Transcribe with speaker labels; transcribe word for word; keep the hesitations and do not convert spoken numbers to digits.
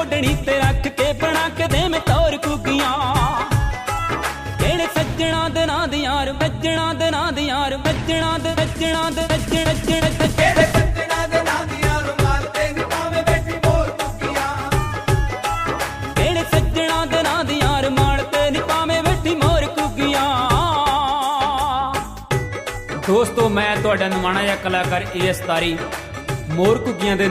Speaker 1: ओढ़नी ते रख के बना के दे मैं तौर कुगियां केड़े सज्जणा दे नां दी यार वज्जणा दे नां दी यार वज्जणा दे वज्जणा दे वज्जण वज्जण केड़े सज्जणा दे नां दी यार मारते नी पावे बैठी मोर कुगियां केड़े सज्जणा दे नां दी यार मारते नी पावे बैठी मोर कुगियां। दोस्तों मैं तुहाडा नवाणा जिहा कलाकार ए एस तारी मोर घुग्गियां दे